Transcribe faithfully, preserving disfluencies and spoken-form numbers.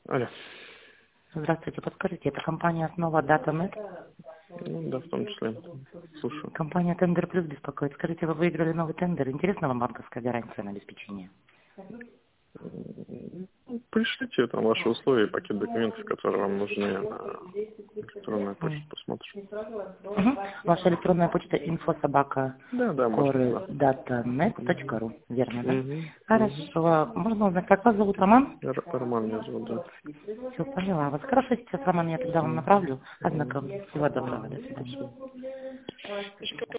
Алло. Здравствуйте, подскажите, это компания «Основа Датанет». Ну, да, в том числе. Слушаю. Компания «Тендер Плюс» беспокоит. Скажите, вы выиграли новый тендер. Интересна вам банковская гарантия на обеспечение? М, Пришлите там ваши условия и пакет документов, которые вам нужны на электронную почту, М. посмотрим. Мгм. Ваша электронная почта инфособака Да, да, можно, да. датанет точка ру. Верно, да? Угу, угу. Хорошо. Можно узнать, как вас зовут, Роман? Роман меня зовут, да. Все, поняла вас. Хорошо, сейчас, Роман, я тогда вам Мгм. направлю. Мгм. Ознакомьтесь. Всего доброго. До Мгм. свидания. Спасибо.